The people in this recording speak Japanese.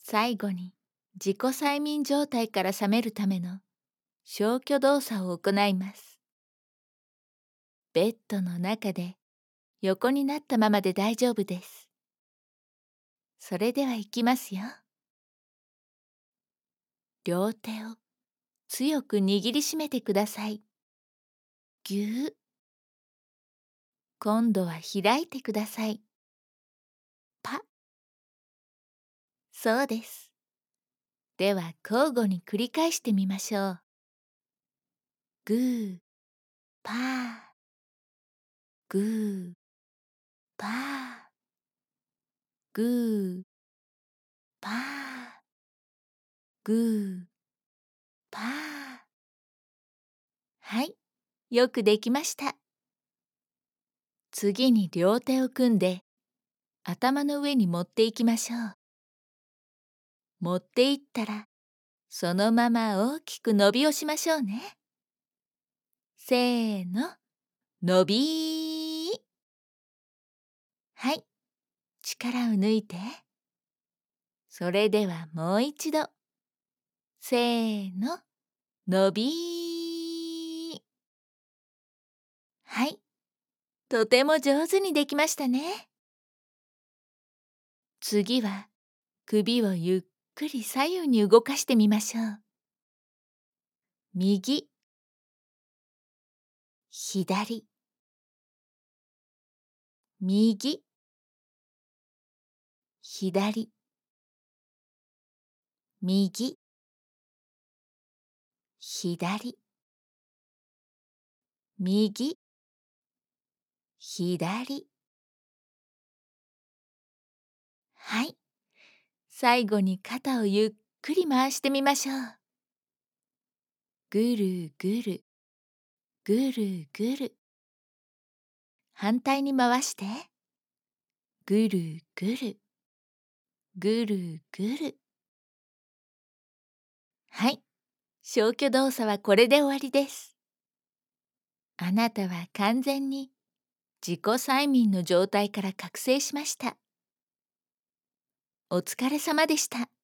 最後に自己催眠状態から覚めるための消去動作を行います。ベッドの中で横になったままで大丈夫です。それではいきますよ。両手を強く握りしめてください。ぎゅー。今度は開いてください。パッ。そうです。では交互に繰り返してみましょう。グー、パー、グー、パー、グー、パー、グー、パー。はい、よくできました。次に両手を組んで頭の上に持っていきましょう。持っていったらそのまま大きく伸びをしましょうね。せーの、伸びー。はい、力を抜いて。それではもう一度。せーの、伸びー。はい、とても上手にできましたね。次は首をゆっくり左右に動かしてみましょう。右、左、右、左、右、左、右、左。はい。最後に肩をゆっくり回してみましょう。ぐるぐる、ぐるぐる。反対に回して。ぐるぐる、ぐるぐる。はい。消去動作はこれで終わりです。あなたは完全に自己催眠の状態から覚醒しました。お疲れ様でした。